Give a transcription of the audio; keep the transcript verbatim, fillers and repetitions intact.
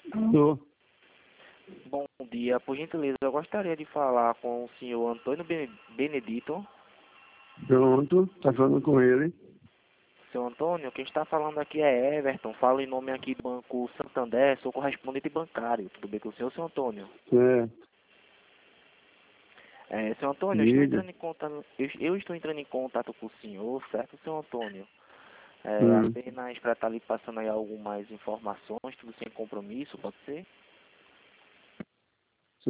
Tô. Bom dia, por gentileza, eu gostaria de falar com o senhor Antônio Bene- Benedito. Pronto, tá falando com ele. Seu Antônio, quem está falando aqui é Everton, falo em nome aqui do Banco Santander, sou correspondente bancário. Tudo bem com o senhor, seu Antônio? É, É, seu Antônio, eu estou diga. entrando em contato, eu, eu estou entrando em contato com o senhor, certo, seu Antônio? É, Hum. apenas para estar lhe passando aí algumas informações, tudo sem compromisso, pode ser?